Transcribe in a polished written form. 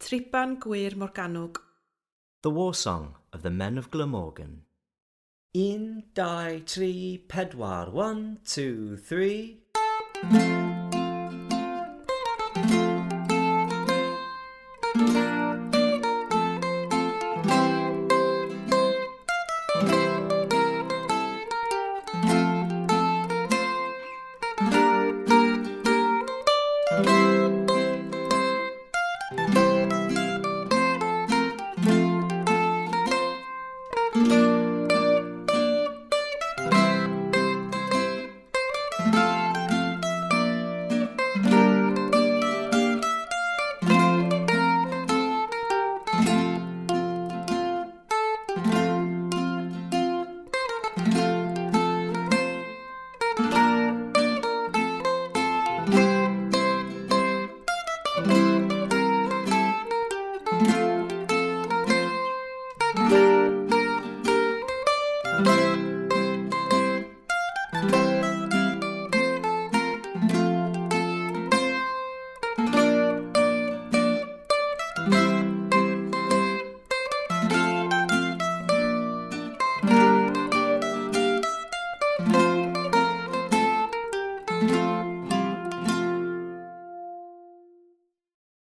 Thriban Gwir Morgannwg. The War Song of the Men of Glamorgan. 1, 2, 3, 4, 1, 2, 3.